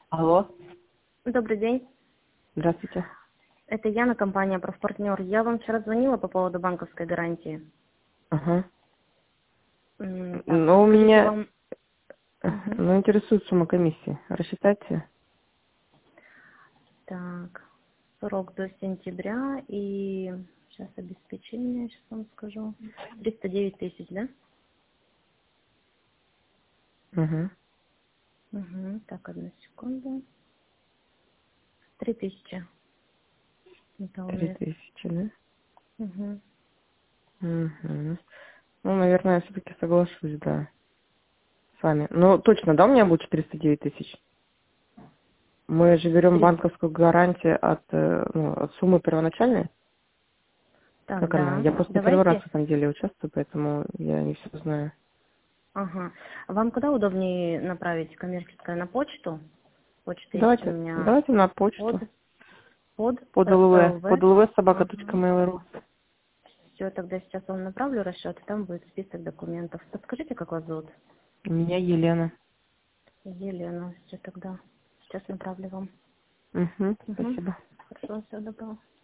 Алло, Добрый день. здравствуйте. Это Яна, компания «Профпартнер». Я вам вчера звонила по поводу банковской гарантии. Ага. Так, Но у подскажите меня, вам... Мгм. интересует сумма комиссии. Рассчитайте. Так, срок до сентября и... Сейчас обеспечение, сейчас вам скажу. 309 тысяч, да? Угу. Угу. Так, одну секунду. 3000. Это у нас. 3000, да? Угу. Угу. Ну, наверное, я все-таки соглашусь, да, с вами. Ну, точно, да, у меня будет 409 тысяч? Мы же берем банковскую гарантию от суммы первоначальной? Так, Как она? да. Я просто первый раз Давайте... в этом деле участвую, поэтому я не все знаю. Ага. Вам куда удобнее направить коммерческое? На почту? Почта есть у Давайте, меня давайте на под, почту. под Под ЛВ. ЛВ. Под Ага. lv@собака.mail.ru. Все, тогда сейчас вам направлю расчет, и там будет список документов. Подскажите, как вас зовут? Меня Елена. Елена. Все, тогда сейчас направлю вам. Угу, Угу. спасибо. Хорошо, всего доброго.